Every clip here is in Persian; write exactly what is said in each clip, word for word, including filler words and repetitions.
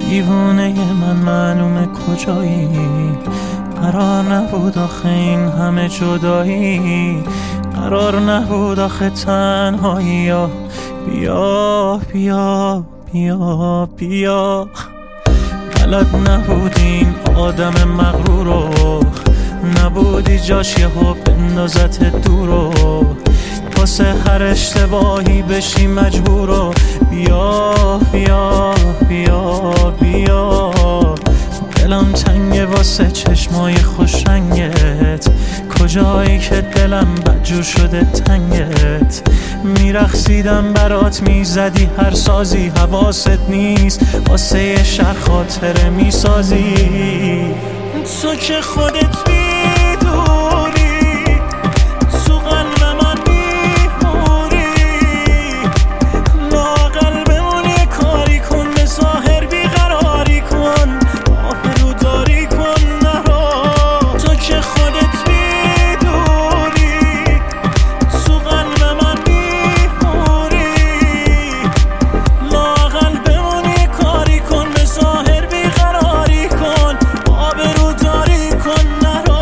دیوونه من معلومه کجایی، قرار نبود آخه این همه جدایی، قرار نبود آخه تنهایی. بیا بیا بیا بیا بلد نبودین آدم مغرورو، نبودی جاش یه ها بندازت دورو، واسه هر اشتباهی بشی مجبورو. بیا بیا بیا بیا دلم تنگه واسه چشمای خوش رنگت، کجایی که دلم بدجور شده تنگت. میرقصیدم برات میزدی هر سازی، حواست نیست واسه یه شهر خاطره میسازی. تو که خودت میدونی تو قلب من میمونی، لااقل بمونی کاری کن، به ظاهر بیقراری کن، آبرو داری کن نرو. تو که خودت میدونی تو قلب من میمونی، لااقل بمونی کاری کن، به ظاهر بیقراری کن، آبرو داری کن نرو.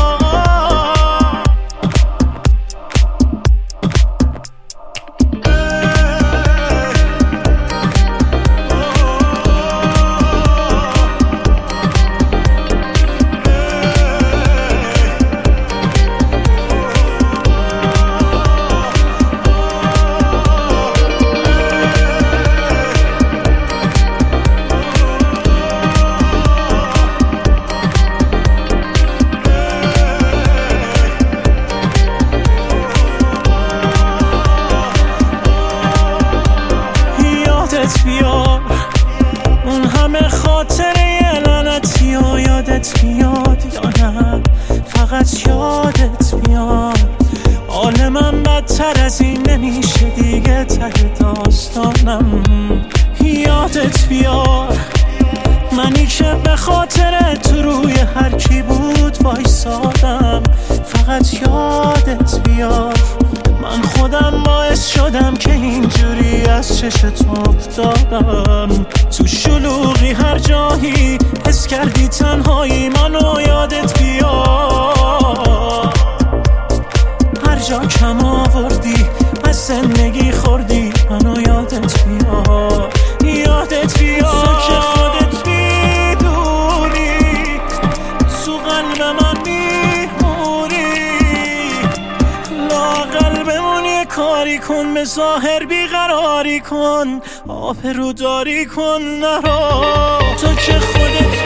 بیار اون همه خاطره لعنتی و یادت میاد یا نه فقط یادت میاد. حال من بدتر از این نمیشه دیگه، ته داستانم یادت بیار. منی که به خاطر تو روی هر کی بود وایسادم، فقط یادت بیار. من خودم باعث شدم که اینجوری از چشت افتادم، تو شلوغی هر جایی حس کردی تنهایی، منو یادت بیار. هر جا کم آوردی از زندگی خوردی، منو یادت بیار، یادت بیار. تو که خودت میدونی تو قلب من میمونی، لااقل بمونی کاری کن، به ظاهر بیقراری کن، آبرو داری کن نرو. تو که خودت